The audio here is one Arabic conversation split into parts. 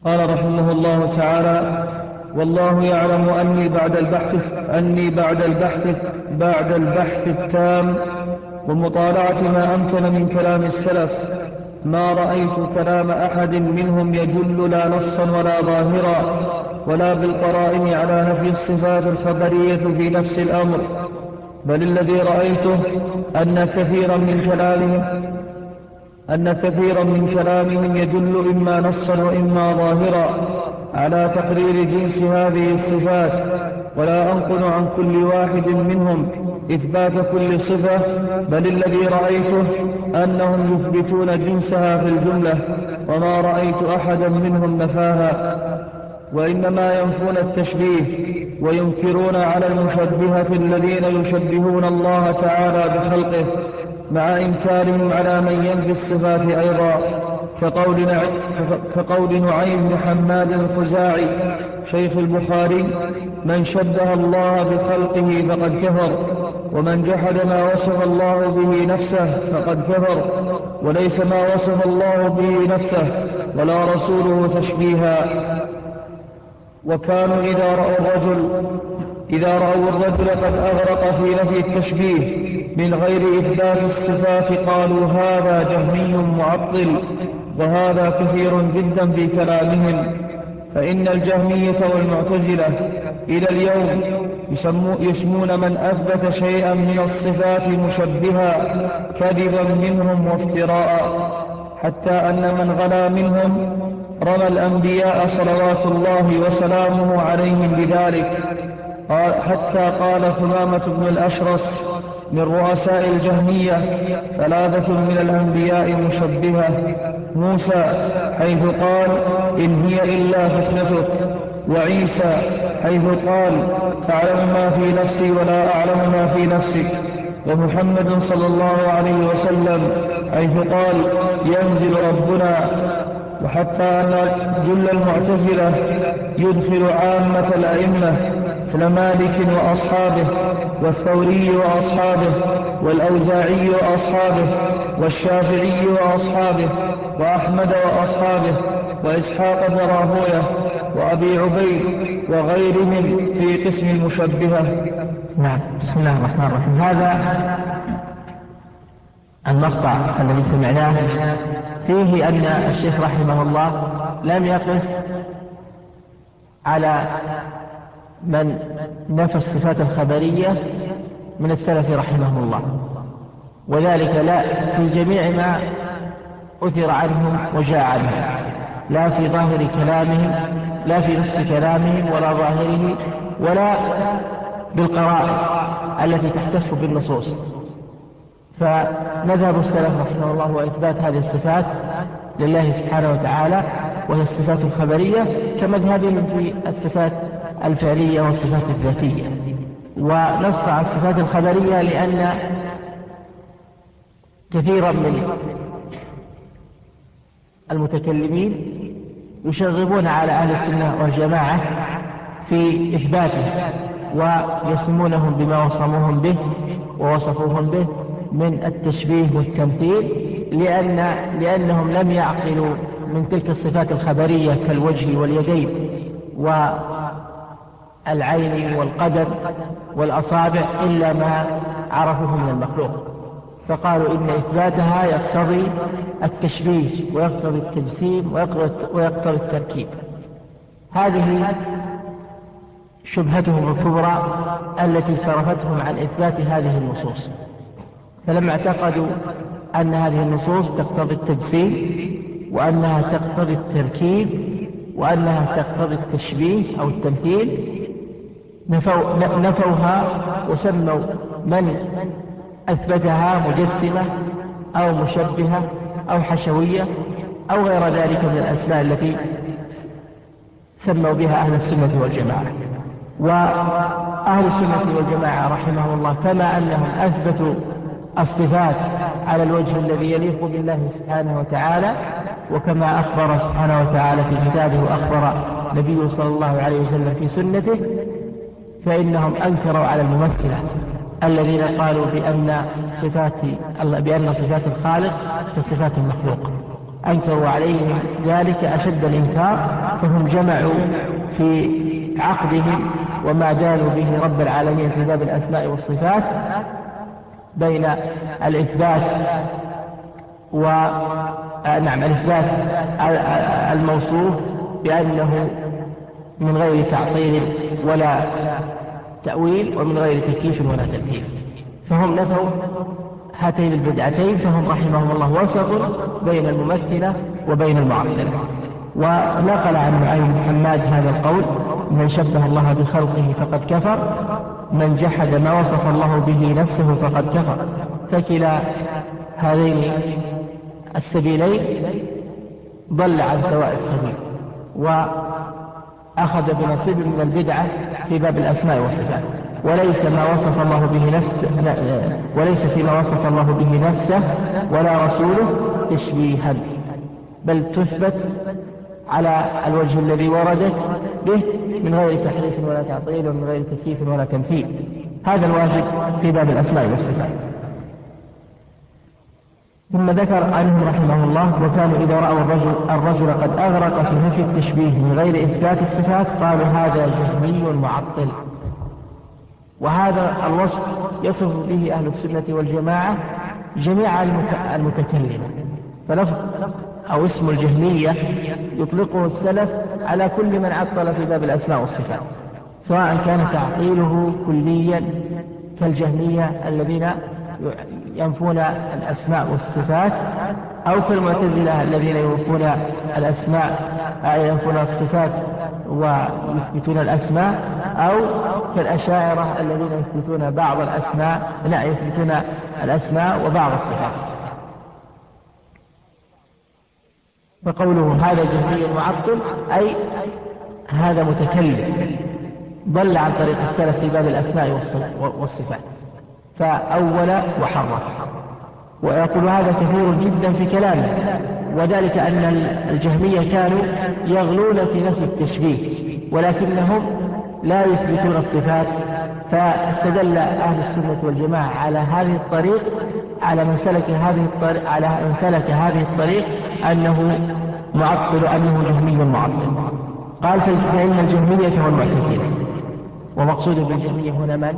قال رحمه الله تعالى: والله يعلم أني بعد البحث التام ومطالعة ما أمكن من كلام السلف ما رأيت كلام أحد منهم يدل لا نصا ولا ظاهرا ولا بالقرائن على نفي الصفات الخبرية في نفس الأمر، بل الذي رأيته أن كثيرا من كلامهم يدل إما نصا وإما ظاهرا على تقرير جنس هذه الصفات، ولا أنقل عن كل واحد منهم إثبات كل صفة، بل الذي رأيته أنهم يثبتون جنسها في الجملة، وما رأيت أحدا منهم نفاها، وإنما ينفون التشبيه وينكرون على المشبهة الذين يشبهون الله تعالى بخلقه، مع إنكارهم على من ينفي الصفات أيضا، كقول نعيم بن حماد الخزاعي شيخ البخاري: من شبه الله بخلقه فقد كفر، ومن جحد ما وصف الله به نفسه فقد كفر، وليس ما وصف الله به نفسه ولا رسوله تشبيها. وكانوا إذا رأوا الرجل قد أغرق في نفي التشبيه من غير إثبات الصفات قالوا هذا جهمي معطل، وهذا كثير جدا في كلامهم، فإن الجهمية والمعتزلة إلى اليوم يسمون من أثبت شيئا من الصفات مشبها كذبا منهم وافتراء، حتى أن من غلا منهم رمى الأنبياء صلوات الله وسلامه عليهم بذلك، حتى قال ثمامة بن الأشرس من رؤساء الجهمية: ثلاثة من الأنبياء مشبهة، موسى حيث قال إن هي إلا فتنتك، وعيسى حيث قال تعلم ما في نفسي ولا أعلم ما في نفسك، ومحمد صلى الله عليه وسلم حيث قال ينزل ربنا. وحتى أن جل المعتزلة يدخل عامة الأئمة مثل مالك وأصحابه والثوري وأصحابه والأوزاعي وأصحابه والشافعي وأصحابه وأحمد وأصحابه وإسحاق بن راهويه وأبي عبيد وغيرهم في قسم المشبهة. نعم. بسم الله الرحمن الرحيم. هذا المقطع الذي سمعناه فيه أن الشيخ رحمه الله لم يقف على من نفى الصفات الخبرية من السلف رحمه الله، وذلك لا في جميع ما أثر عنهم وجاء عنهم، لا في ظاهر كلامهم، لا في نص كلامهم ولا ظاهره، ولا بالقرائن التي تحتف بالنصوص. فمذهب السلف رحمه الله هو إثبات هذه الصفات لله سبحانه وتعالى، وهي الصفات الخبرية، كمذهبهم في الصفات الفعلية والصفات الذاتية. ونص على الصفات الخبرية لأن كثيرا من المتكلمين يشغبون على أهل السنة والجماعة في إثباته، ويسمونهم بما وصموهم به ووصفوهم به من التشبيه والتمثيل، لأنهم لم يعقلوا من تلك الصفات الخبرية كالوجه واليدين والعين والقدم والأصابع إلا ما عرفوه من المخلوق، فقالوا إن إثباتها يقتضي التشبيه ويقتضي التجسيم ويقتضي التركيب. هذه شبهتهم الكبرى التي صرفتهم عن إثبات هذه النصوص. فلما اعتقدوا أن هذه النصوص تقتضي التجسيم وأنها تقتضي التركيب وأنها تقتضي التشبيه أو التمثيل نفوها، وسموا من أثبتها مجسمة أو مشبهة أو حشوية أو غير ذلك من الأسماء التي سموا بها أهل السنة والجماعة. وأهل السنة والجماعة رحمهم الله كما أنهم أثبتوا الصفات على الوجه الذي يليق بالله سبحانه وتعالى، وكما أخبر سبحانه وتعالى في كتابه وأخبر نبيه صلى الله عليه وسلم في سنته، فإنهم أنكروا على الممثلة الذين قالوا بأن صفات الخالق كصفات المخلوق. أنكروا عليهم ذلك أشد الإنكار، فهم جمعوا في عقدهم وما دانوا به رب العالمين في باب الأسماء والصفات بين الإثبات الإثبات الموصوف بأنه من غير تعطيل ولا تأويل ومن غير تكييف ولا تمثيل. فهم نفوا هاتين البدعتين، فهم رحمهم الله وسط بين الممثلة وبين المعطلة. ونقل عن نعيم بن حماد هذا القول: من شبه الله بخلقه فقد كفر، من جحد ما وصف الله به نفسه فقد كفر. فكلا هذين السبيلين ضل عن سواء السبيل، وأخذ بنصيب من البدعة في باب الأسماء والصفات. وليس فيما وصف الله به نفسه ولا رسوله تشبيها، بل تثبت على الوجه الذي وردت به من غير تحريف ولا تعطيل ومن غير تكييف ولا تمثيل. هذا الواجب في باب الأسماء والصفات. ثم ذكر عنهم رحمه الله: وكانوا إذا رأوا الرجل قد أغرق في نفي التشبيه من غير إثبات الصفات قالوا هذا جهمي معطل. وهذا الوصف يصف به أهل السنة والجماعة جميع المتكلمة. فلفظ أو اسم الجهمية يطلقه السلف على كل من عطل في باب الأسماء والصفات، سواء كان تعطيله كليا كالجهمية الذين ينفون الأسماء والصفات، أو كالمعتزلة الذين ينفون الصفات ويثبتون الأسماء، أو كالأشاعرة الذين يثبتون الأسماء وبعض الصفات. فقوله هذا جهمي معطل أي هذا متكلم ضل عن طريق السلف في باب الأسماء والصفات، فأول وحرف. ويقول هذا كثير جدا في كلامه، وذلك أن الجهمية كانوا يغلون في نفي التشبيه ولكنهم لا يثبتون الصفات. فاستدل أهل السنة والجماعة على هذه الطريق، على من سلك هذه الطريق أنه معطل، أنه جهمي معطل. قال: فإن الجهمية هو المعتزلة. ومقصود بالجهمية هنا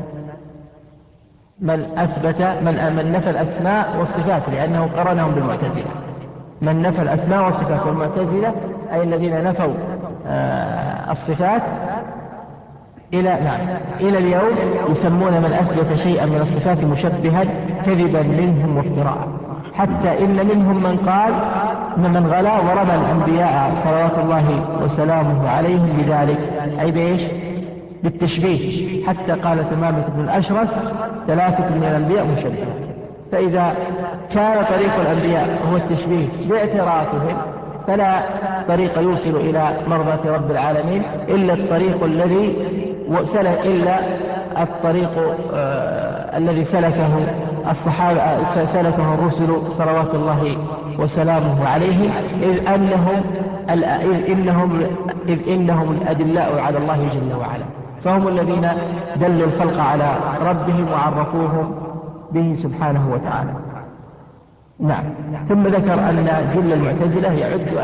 من نفى الأسماء والصفات، لأنه قرنهم بالمعتزلة. من نفى الأسماء والصفات والمعتزلة أي الذين نفوا الصفات إلى اليوم يسمون من أثبت شيئا من الصفات مشبها كذبا منهم وافتراء، حتى إن منهم من غلا ورمى الأنبياء صلوات الله وسلامه عليهم بذلك، أي بإيش؟ بالتشبيه، حتى قال تمامة بن الأشرس: 3 من الأنبياء مشبه. فإذا كان طريق الأنبياء هو التشبيه باعترافهم، فلا طريق يوصل إلى مرضاة رب العالمين إلا الطريق الذي سلكه الصحابة، سلكه الرسل صلوات الله وسلامه عليهم، إذ إنهم الأدلاء على الله جل وعلا، فهم الذين دلوا الخلق على ربهم وعرفوهم به سبحانه وتعالى. نعم. ثم ذكر أن جل المعتزلة يعد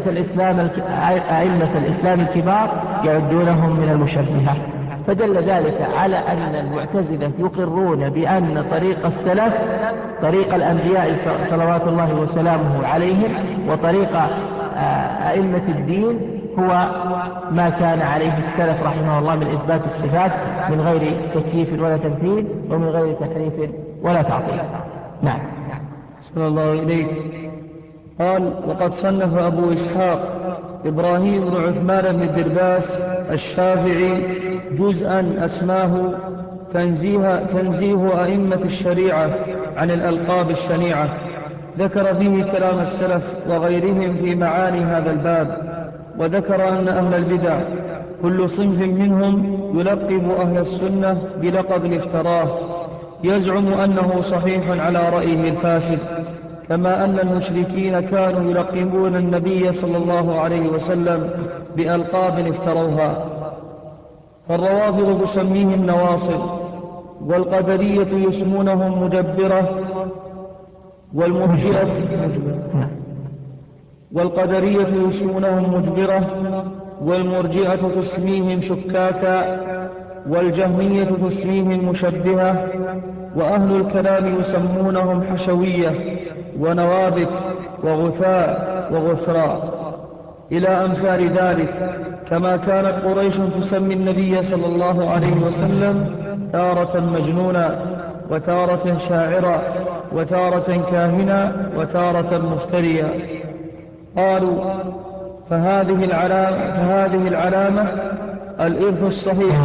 أئمة الإسلام الكبار يعدونهم من المشبهة، فدل ذلك على أن المعتزلة يقرون بأن طريق السلف طريق الأنبياء صلوات الله وسلامه عليهم، وطريق أئمة الدين هو ما كان عليه السلف رحمه الله من إثبات الصفات من غير تكييف ولا تمثيل ومن غير تحريف ولا تعطيل. نعم. صلى الله إليك. قال: وقد صنف أبو إسحاق إبراهيم بن عثمان بن الدرباس الشافعي جزءا أسماه تنزيه أئمة الشريعة عن الألقاب الشنيعة، ذكر فيه كلام السلف وغيرهم في معاني هذا الباب، وذكر أن أهل البدع كل صنف منهم يلقب أهل السنة بلقب افتراه يزعم أنه صحيح على رأيه الفاسد، كما أن المشركين كانوا يلقبون النبي صلى الله عليه وسلم بألقاب افتروها. فالروافض تسميهم نواصب، والقدرية يسمونهم مجبرة، والمرجئة والقدرية يسمونهم مجبرة، والمرجئة تسميهم شكاكا، والجهمية تسميهم مشبهة، وأهل الكلام يسمونهم حشوية ونوابت وغثاء وغثراء إلى أمثال ذلك. كما كانت قريش تسمي النبي صلى الله عليه وسلم تارة مجنونا، وتارة شاعرا، وتارة كاهنا، وتارة مفتريا. قالوا فهذه العلامة الإرث الصحيح.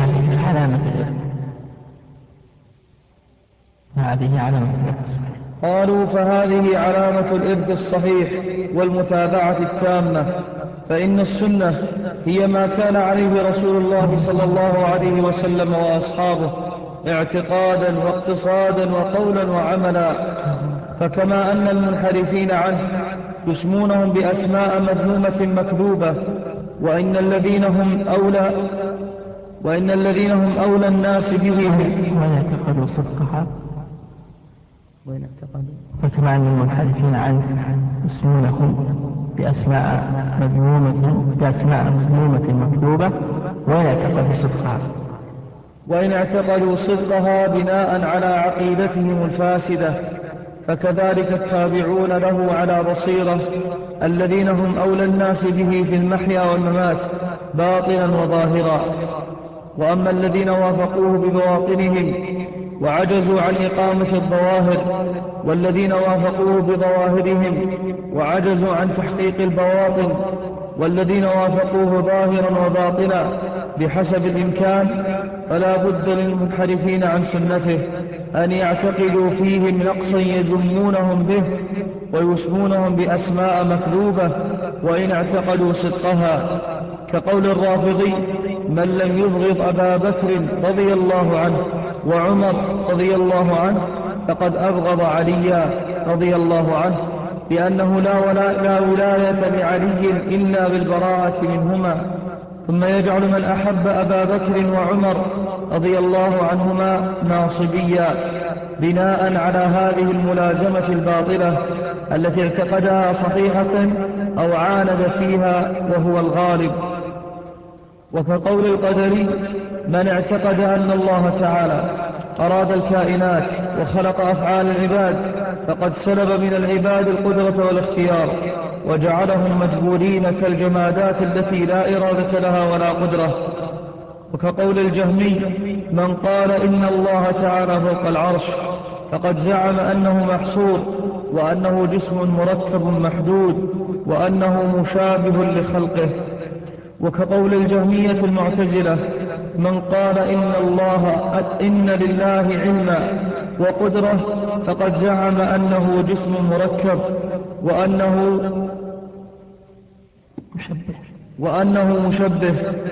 قالوا فهذه علامة الإرث الصحيح والمتابعة التامة، فإن السنة هي ما كان عليه رسول الله صلى الله عليه وسلم وأصحابه اعتقادا واقتصادا وقولا وعملا. فكما أن المنحرفين عنه يسمونهم بأسماء مذمومة مكذوبة، وإن الذين هم أولى الناس به ويعتقدوا صدقها، فكما أن المنحرفين عنه يسمونهم بأسماء مذمومة مكذوبة وإن اعتقدوا صدقها بناء على عقيدتهم الفاسدة، فكذلك التابعون له على بصيرة الذين هم أولى الناس به في المحيا والممات باطنا وظاهرا. وأما الذين وافقوه ببواطنهم وعجزوا عن إقامة الظواهر، والذين وافقوه بظواهرهم وعجزوا عن تحقيق البواطن، والذين وافقوه ظاهرا وباطنا بحسب الإمكان، فلا بد للمنحرفين عن سنته أن يعتقدوا فيهم نقصا يذمونهم به ويسمونهم بأسماء مكذوبة وإن اعتقدوا صدقها، كقول الرافضي: من لم يبغض أبا بكر رضي الله عنه وعمر رضي الله عنه فقد أبغض عليا رضي الله عنه، لأنه لا ولاية لعلي إلا بالبراءة منهما. ثم يجعل من أحب أبا بكر وعمر رضي الله عنهما ناصبيا، بناء على هذه الملازمة الباطلة التي اعتقدها صحيحة أو عاند فيها وهو الغالب. وكقول القدري: من اعتقد أن الله تعالى أراد الكائنات وخلق أفعال العباد فقد سلب من العباد القدرة والاختيار وجعلهم مجبورين كالجمادات التي لا إرادة لها ولا قدرة. وكقول الجهمي: من قال إن الله تعالى فوق العرش فقد زعم أنه محصور، وأنه جسم مركب محدود، وأنه مشابه لخلقه. وكقول الجهمية المعتزلة: من قال إن لله علما وقدرة فقد زعم أنه جسم مركب، وأنه مشبه،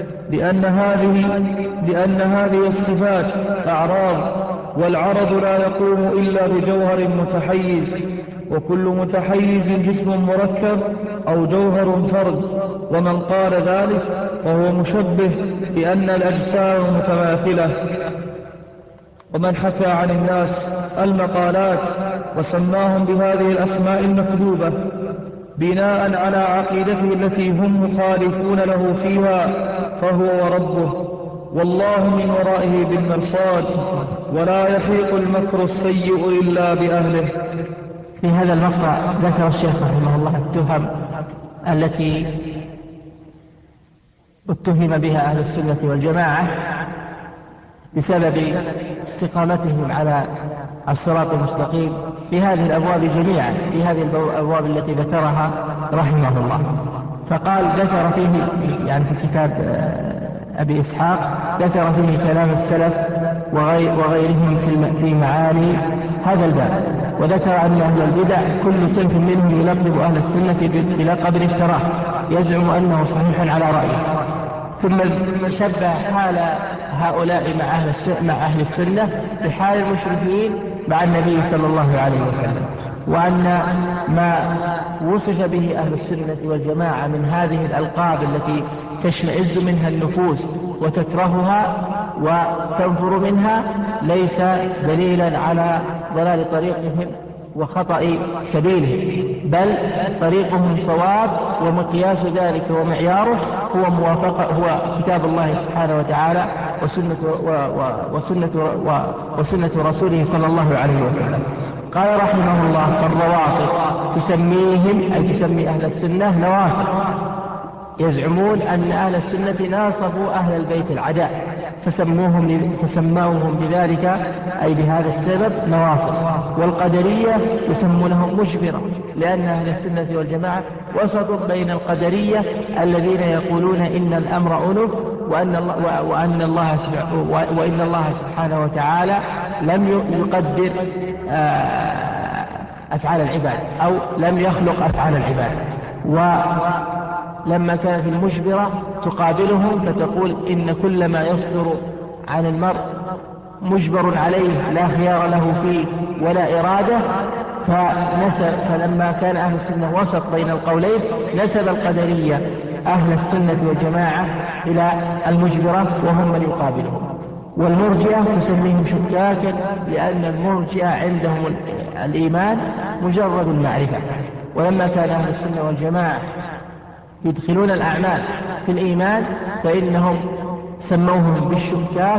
لأن هذه الصفات أعراض، والعرض لا يقوم إلا بجوهر متحيز، وكل متحيز جسم مركب أو جوهر فرد. ومن قال ذلك فهو مشبه، لأن الأجسام متماثلة. ومن حكى عن الناس المقالات وسماهم بهذه الأسماء المكذوبة بناء على عقيدته التي هم مخالفون له فيها فهو وربه، والله من ورائه بالمرصاد، ولا يحيق المكر السيء إلا بأهله. في هذا المقطع ذكر الشيخ رحمه الله التهم التي اتهم بها أهل السنة والجماعة بسبب استقامتهم على الصراط المستقيم في هذه الأبواب جميعا، في هذه الأبواب التي ذكرها رحمه الله. فقال ذكر فيه يعني في كتاب أبي إسحاق ذكر فيه كلام السلف وغيرهم في معاني هذا الباب، وذكر أن أهل البدع كل صنف منهم يلقب أهل السنة بلقب افتراه يزعم أنه صحيح على رأيه، ثم شبه حال هؤلاء مع أهل السنة بحال المشركين مع النبي صلى الله عليه وسلم، وأن ما وصف به أهل السنة والجماعة من هذه الألقاب التي تشمئز منها النفوس وتكرهها وتنفر منها ليس دليلا على ضلال طريقهم وخطأ سبيله، بل طريقهم صواب، ومقياس ذلك ومعياره هو كتاب الله سبحانه وتعالى وسنة رسوله صلى الله عليه وسلم. قال رحمه الله: فالروافض تسميهم، أي تسمي أهل السنة نواصب، يزعمون أن أهل السنة ناصبوا أهل البيت العداء، فسموهم بذلك، أي بهذا السبب، نواصب. والقدرية يسمونهم مجبرة، لأن أهل السنة والجماعة وسط بين القدرية الذين يقولون إن الأمر أنف، وإن الله سبحانه وتعالى لم يقدر أفعال العباد، أو لم يخلق أفعال العباد. ولما كانت المجبرة تقابلهم فتقول إن كل ما يصدر عن المرء مجبر عليه، لا خيار له فيه ولا إرادة. فلما كان أهل السنة وسط بين القولين، نسب القدرية أهل السنة والجماعة إلى المجبرة، وهم من يقابلهم. والمرجئة تسميهم شكاكا، لأن المرجئة عندهم الإيمان مجرد المعرفة. ولما كان أهل السنة والجماعة يدخلون الأعمال في الإيمان، فإنهم سموهم بالشكاك،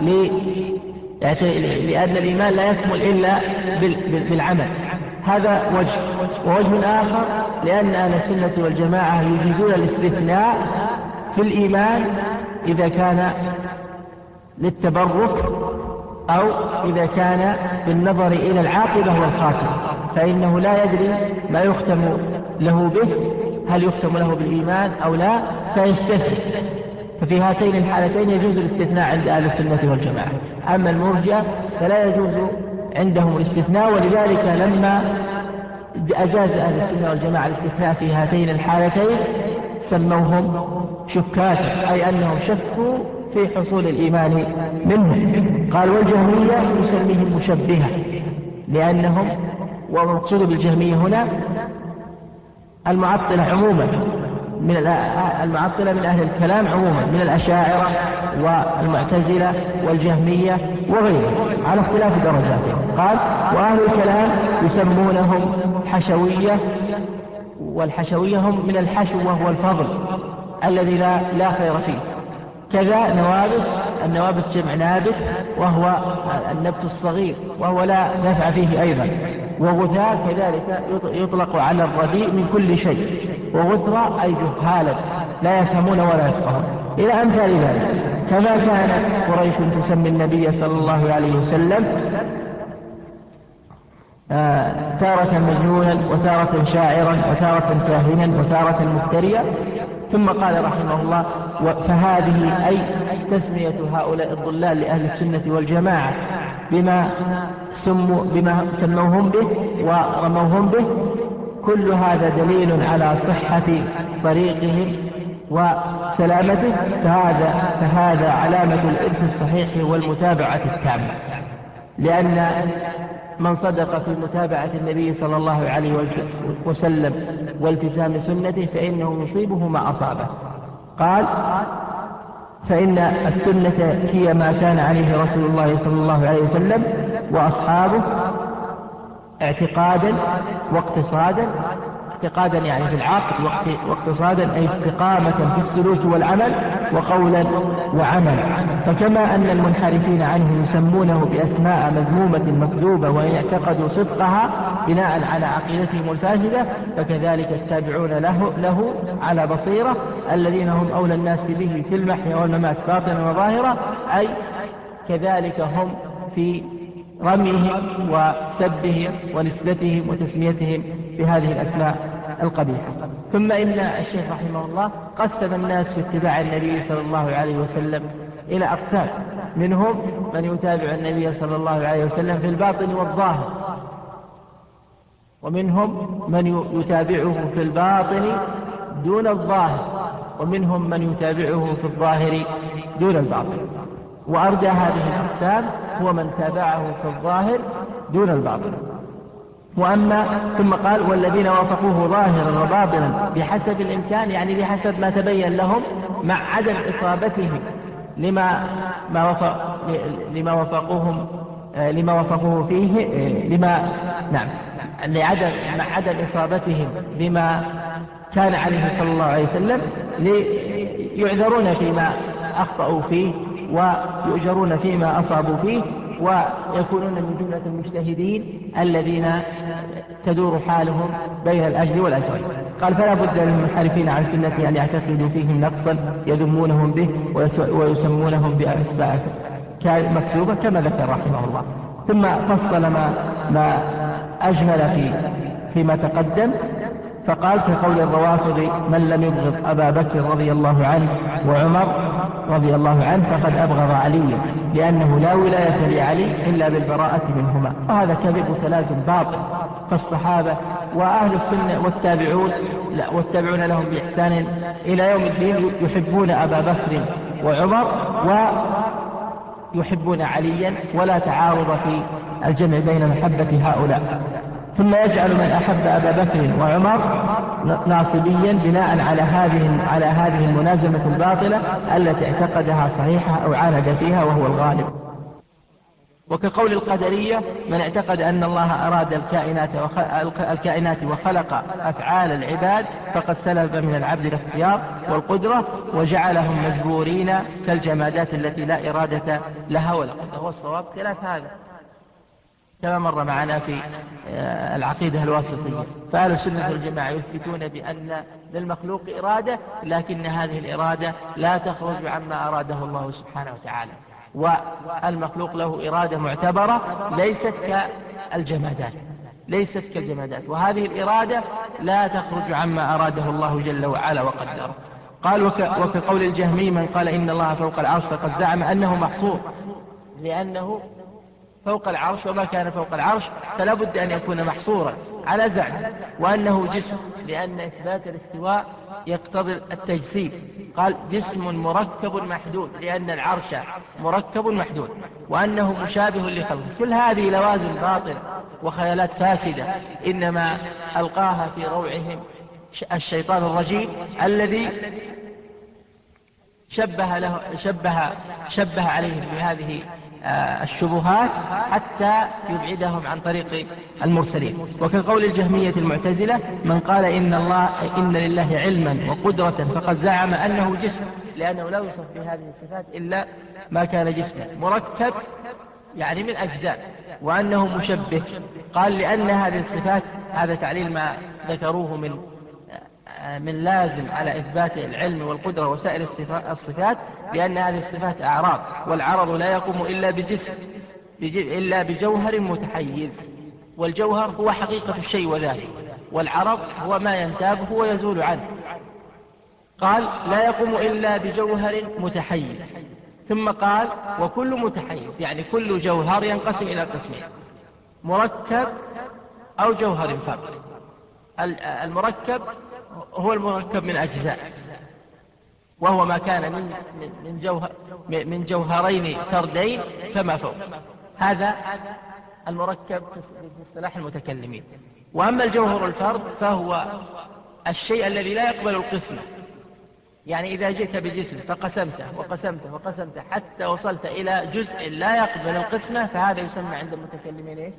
لأن الإيمان لا يكمل إلا بالعمل. هذا وجه. ووجه آخر، لأن أهل السنة والجماعة يجيزون الاستثناء في الإيمان إذا كان للتبرك، أو إذا كان بالنظر إلى العاقبة والخاتمة، فإنه لا يدري ما يختم له به، هل يختم له بالإيمان أو لا، فيستثني. ففي هاتين الحالتين يجوز الاستثناء عند أهل السنة والجماعة. أما المرجئة فلا يجوز عندهم الاستثناء، ولذلك لما أجاز أهل السنة والجماعة الاستثناء في هاتين الحالتين سموهم شكاكا، أي أنهم شكوا في حصول الإيمان منهم. قال: والجهمية يسميهم مشبهة، لأنهم، ومقصود بالجهمية هنا المعطلة عموما، المعطلة من أهل الكلام عموما، من الأشاعرة والمعتزلة والجهمية وغيرهم، على اختلاف درجاتهم. قال: وأهل الكلام يسمونهم حشوية، والحشوية هم من الحشو وهو الفضل الذي لا خير فيه. كذا نوابت، النوابت جمع نابت، وهو النبت الصغير، وهو لا نفع فيه أيضا. وغثاء كذلك يطلق على الرديء من كل شيء، وغثرة أي جهالا لا يفهمون ولا يفقهون، إلى أمثال ذلك. كما كانت قريش تسمي النبي صلى الله عليه وسلم تارة مجنونا، وتارة شاعرا، وتارة كاهنا، وتارة مفتريا. ثم قال رحمه الله: فهذه أي تسمية هؤلاء الضلال لأهل السنة والجماعة بما سموهم به ورموهم به، كل هذا دليل على صحة طريقهم وسلامته، فهذا علامة الإرث الصحيح والمتابعة التامة، لأن من صدق في متابعة النبي صلى الله عليه وسلم والتزام سنته فإنه يصيبه ما أصابه. قال: فإن السنة هي ما كان عليه رسول الله صلى الله عليه وسلم وأصحابه اعتقادا واقتصادا، اعتقادا يعني في العقل، واقتصادا أي استقامة في السلوك والعمل، وقولا وعملا. فكما أن المنحرفين عنه يسمونه بأسماء مذمومة مكذوبة وإن اعتقدوا صدقها بناء على عقيدتهم الفاسدة، فكذلك التابعون له على بصيرة، الذين هم أولى الناس به في المحيا والممات باطنا وظاهرا، أي كذلك هم في رميهم وسبهم ونسبتهم وتسميتهم بهذه الأسماء القبيحة. ثم إن الشيخ رحمه الله قسم الناس في اتباع النبي صلى الله عليه وسلم إلى أقسام: منهم من يتابع النبي صلى الله عليه وسلم في الباطن والظاهر، ومنهم من يتابعه في الباطن دون الظاهر، ومنهم من يتابعه في الظاهر دون الباطن. وأرجى هذه الأقسام هو من تابعه في الظاهر دون الباطن. ثم قال: والذين وافقوه ظاهرا وباطنا بحسب الإمكان، يعني بحسب ما تبين لهم، مع عدم إصابتهم لما وافقوه فيه، مع عدم إصابتهم بما كان عليه صلى الله عليه وسلم يعذرون فيما أخطأوا فيه ويؤجرون فيما أصابوا فيه، ويكونون من جملة المجتهدين الذين تدور حالهم بين الأجر والأجرين. قال فلا بد للمنحرفين عن سنة أن يعتقدوا فيهم نقصا يذمونهم به ويسمونهم بأسماء مكتوبة كما ذكر رحمه الله. ثم فصل ما أجمل فيما تقدم، فقال كقول الروافض من لم يبغض أبا بكر رضي الله عنه وعمر رضي الله عنه فقد أبغض عليا لأنه لا ولاية لعلي إلا بالبراءة منهما. وهذا كذب وتلازم باطل. فالصحابة وأهل السنة والتابعون لهم بإحسان إلى يوم الدين يحبون أبا بكر وعمر ويحبون عليا، ولا تعارض في الجمع بين محبة هؤلاء. ثم يجعل من أحب أبا بكر وعمر ناصبيا بناء على هذه المنازمة الباطلة التي اعتقدها صحيحة أو عاند فيها وهو الغالب. وكقول القدرية من اعتقد أن الله أراد الكائنات وخلق أفعال العباد فقد سلب من العبد الاختيار والقدرة وجعلهم مجبورين كالجمادات التي لا إرادة لها ولا قدرة. هو الصواب خلاف هذا كما مر معنا في العقيدة الواسطية. فأهل السنة والجماعة يثبتون بأن للمخلوق إرادة، لكن هذه الإرادة لا تخرج عما أراده الله سبحانه وتعالى، والمخلوق له إرادة معتبرة ليست كالجمادات، وهذه الإرادة لا تخرج عما أراده الله جل وعلا وقدره. قال وكقول الجهمي من قال إن الله فوق العرش فقد زعم أنه محصور، لأنه فوق العرش وما كان فوق العرش فلا بد أن يكون محصورا على زعم، وأنه جسم لأن إثبات الاستواء يقتضي التجسيم. قال جسم مركب محدود لأن العرش مركب محدود، وأنه مشابه لخلقه. كل هذه لوازم باطلة وخيالات فاسدة إنما ألقاها في روعهم الشيطان الرجيم الذي شبه عليهم بهذه الشبهات حتى يبعدهم عن طريق المرسلين. وكقول الجهمية المعتزلة من قال إن لله علما وقدرة فقد زعم أنه جسم، لأنه لا يوصف بهذه الصفات إلا ما كان جسما مركب يعني من أجزاء، وأنه مشبه. قال لأن هذه الصفات، هذا تعليل ما ذكروه من لازم على إثبات العلم والقدرة وسائر الصفات، لأن هذه الصفات أعراض، والعرض لا يقوم إلا بجوهر متحيز، والجوهر هو حقيقة الشيء وذاته، والعرض هو ما ينتابه ويزول عنه. قال لا يقوم إلا بجوهر متحيز، ثم قال وكل متحيز يعني كل جوهر ينقسم إلى قسمين، مركب أو جوهر فرد. المركب هو المركب من أجزاء، وهو ما كان من جوهرين فردين كما فوق، هذا المركب في اصطلاح المتكلمين. وأما الجوهر الفرد فهو الشيء الذي لا يقبل القسمة، يعني إذا جئت بجسم فقسمته وقسمته وقسمته حتى وصلت إلى جزء لا يقبل القسمة، فهذا يسمى عند المتكلمين إيه؟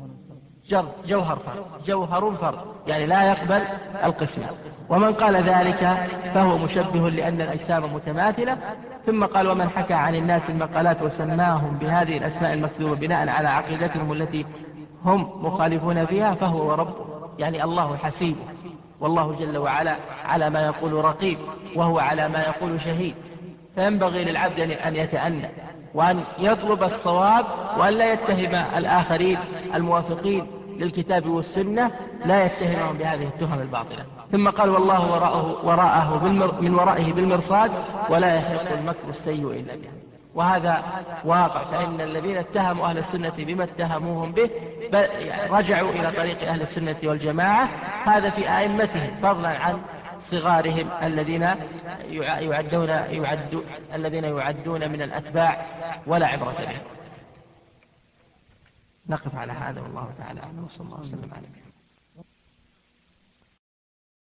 جوهر فرد يعني لا يقبل القسمة. ومن قال ذلك فهو مشبه لأن الأجسام متماثلة. ثم قال ومن حكى عن الناس المقالات وسماهم بهذه الأسماء المكتوبة بناء على عقيدتهم التي هم مخالفون فيها فهو وربه، يعني الله حسيبه، والله جل وعلا على ما يقول رقيب، وهو على ما يقول شهيد. فينبغي للعبد أن يتأنى وأن يطلب الصواب، وأن لا يتهم الآخرين الموافقين للكتاب والسنة، لا يتهمهم بهذه التهم الباطلة. ثم قال والله وراءه من ورائه بالمرصاد ولا يحق المكر السيء إلا به. وهذا واقع، فإن الذين اتهموا أهل السنة بما اتهموهم به رجعوا إلى طريق أهل السنة والجماعة، هذا في أئمتهم فضلا عن صغارهم الذين يعدون من الأتباع ولا عبرة بهم. نقف على هذا والله تعالى أعلم، وصلى الله وسلم على